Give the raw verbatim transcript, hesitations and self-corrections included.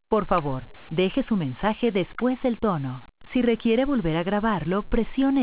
Por favor, deje su mensaje después del tono. Si requiere volver a grabarlo, presione